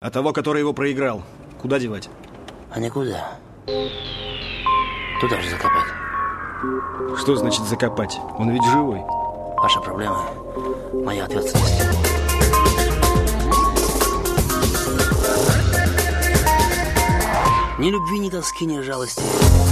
А того, который его проиграл, куда девать? А никуда. Туда же закопать. Что значит закопать? Он ведь живой. Ваша проблема, моя ответственность. Ни любви, ни тоски, ни жалости.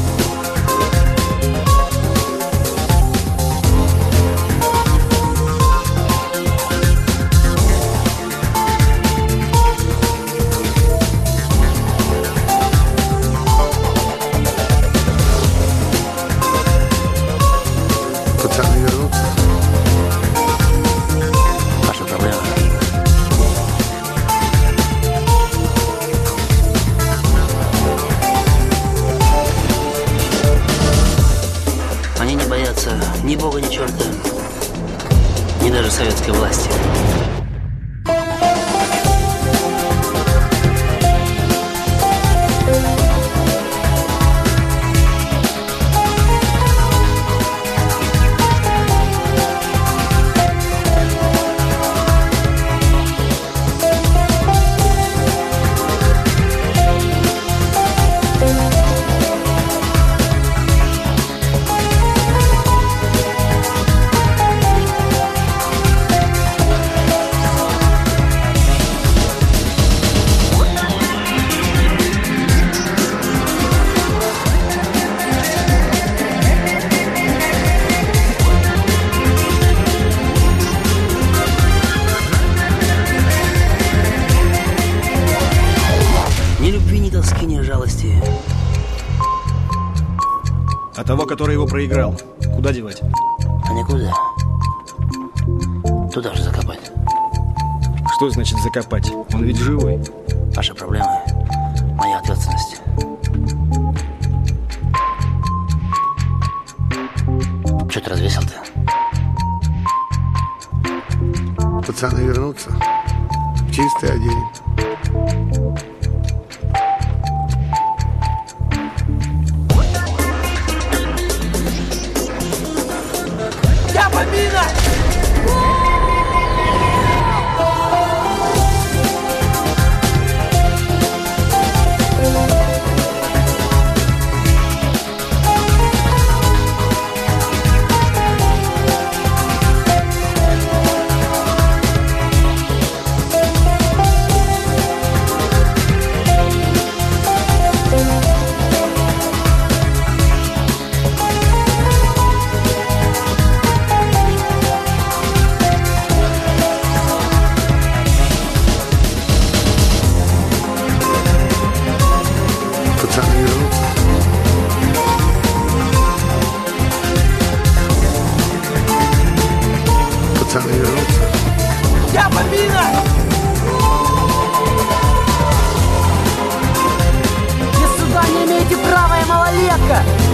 Пацаны вернутся. Ваша проблема. Они не боятся ни бога, ни черта, ни даже советской власти. Ни любви, ни тоски, ни жалости. А того, который его проиграл, куда девать? А никуда. Туда же закопать. Что значит закопать? Он ведь живой. Ваша проблема, моя ответственность. Че ты развесил-то? Пацаны вернутся. Чистый одень. Пацаны вернутся. Пацаны вернутся. Я победа! Вы сюда не имеете права, я малолетка!